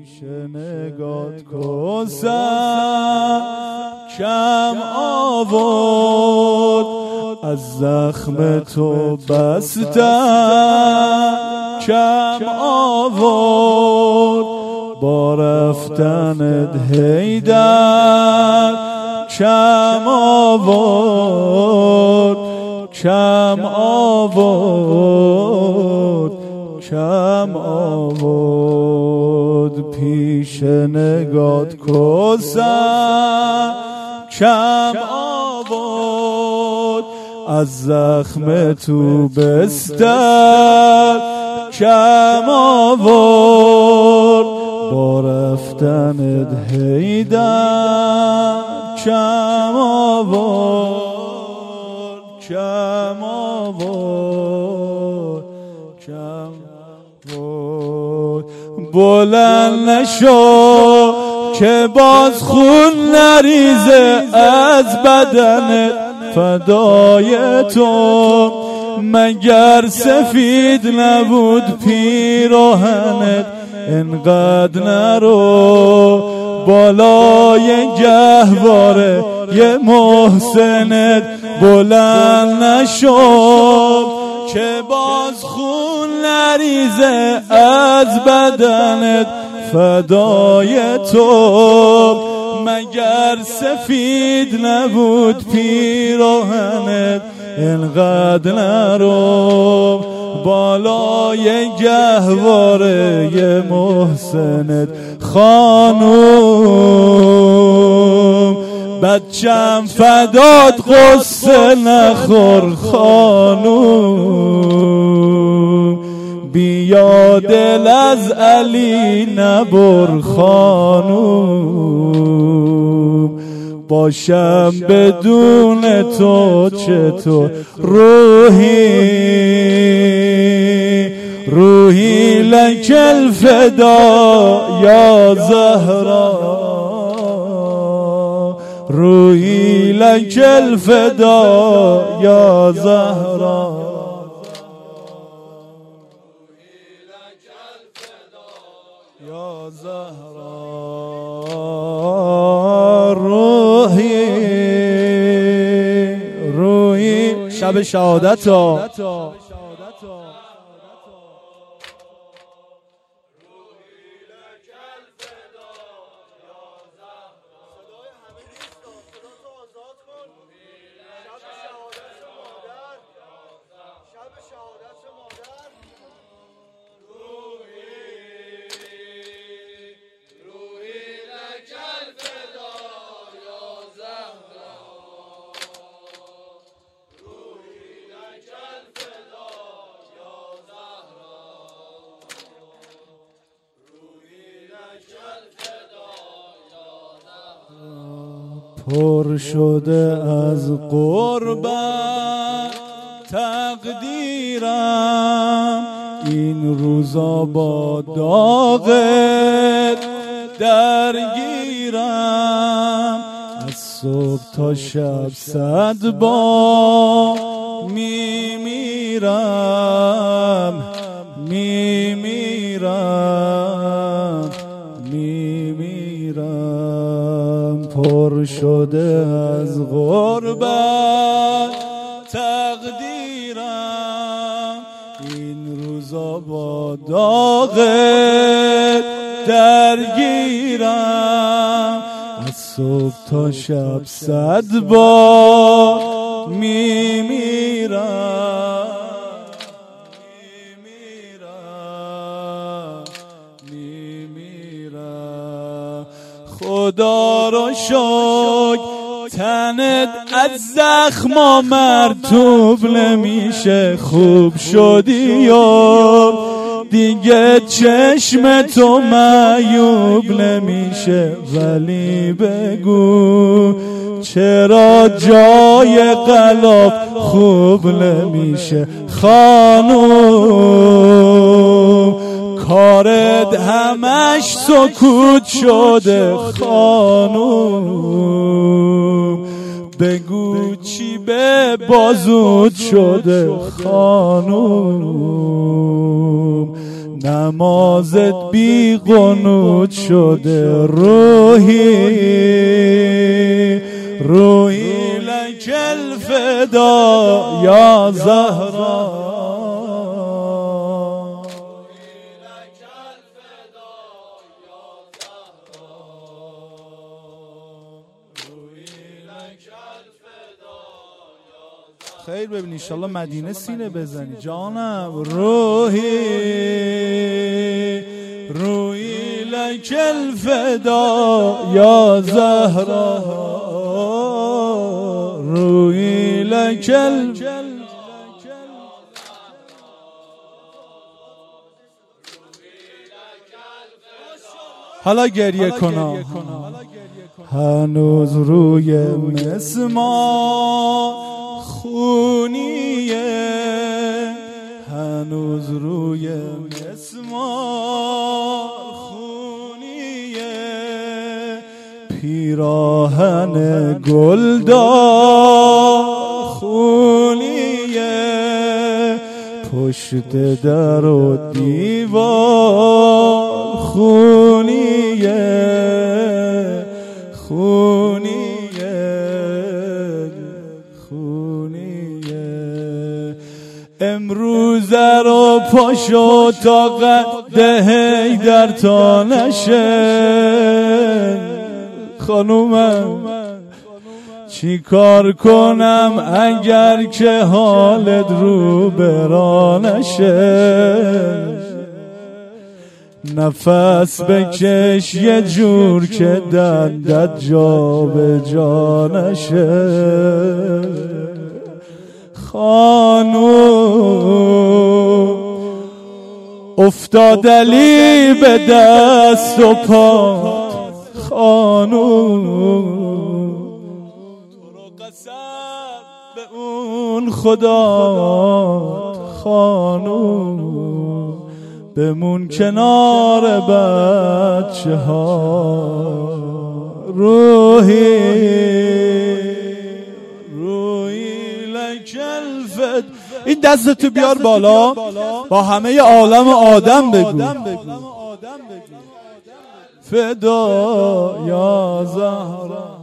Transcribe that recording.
پیش نگات کوثر کم آورد، از زخم تو بستن کم آورد، با رفتنت حیدر کم آورد، کم آورد، کم آورد. پیش نگات کوثر کم آورد، از زخم تو بستر کم آورد، با رفتنت حیدر کم آورد، کم آورد، کم آورد. بلند نشو که باز خون نریزه از بدنت، فدای تو مگر سفید نبود پیراهنت؟ انقدر نرو بالای گهواره یه محسنت، بلند نشو که باز خون نریزه از بدنت، فدای تو مگر سفید نبود پیراهنت؟ انقدر نرو بالای گهواره یه محسنت. خانوم بچم فدات قصه نخور، خانوم بیا دل از علی نبر، خانوم باشم بدون تو چطور؟ روحی لک الفدا یا زهرا، روحی لک الفدا یا زهرا، یا زهرا. روحی شب شهادت ها. پر شده از قربت تقدیرم، این روزا با داغت درگیرم، از صبح تا شب صد بار میمیرم، میمیرم، میمیرم. پر شده از غربت تقدیرم، این روزا با داغت درگیرم، از صبح تا شب صد بار میمیرم، میمیرم، میمیرم. خدا رو شکر تنت از زخما مرطوب نمیشه، خوب شدی و دیگه چشم تو معیوب نمیشه، ولی بگو چرا جای غلاف خوب نمیشه؟ خانوم کارت همش سکوت شده، خانوم بگو چی به بازوت شده، خانوم نمازت بی قنوت شده روحی لک الفدا یا زهرا خیر ببینی انشالله مدینه سینه بزنی جانم روحی لک الفدا یا زهرا روحی لک حالا گریه کنم هنوز روی مسمار خونیه هنوز روی مسمار خونیه پیراهن گلدار خونیه پشت در و دیوار خونیه امروز رو پاشو تا قده حیدر تا نشه خانومم چی کار کنم اگر که حالت رو برا نشه نفس بکش یه جور که دندت جا به جا نشه خانوم افتادلی به دست و پات خانوم تو رو قسم به اون خدا خانوم بمون کنار بچه ها این دستتو بیار بالا با همه عالم آدم بگو فدا یا زهرا